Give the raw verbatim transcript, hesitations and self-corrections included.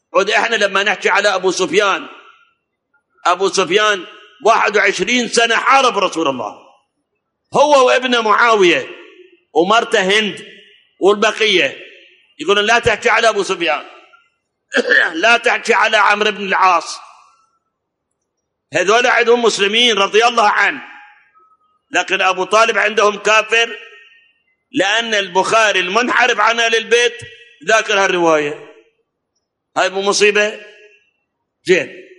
عود إحنا لما نحكي على أبو سفيان، أبو سفيان واحد وعشرين سنة حارب رسول الله، هو وابن معاوية ومرته هند والبقية، يقولون لا تحكي على أبو سفيان، لا تحكي على عمرو بن العاص، هذول عندهم مسلمين رضي الله عنه، لكن أبو طالب عندهم كافر، لأن البخاري المنحرف عن أهل البيت ذاكر هالرواية. هاي مو مصيبة؟ زين.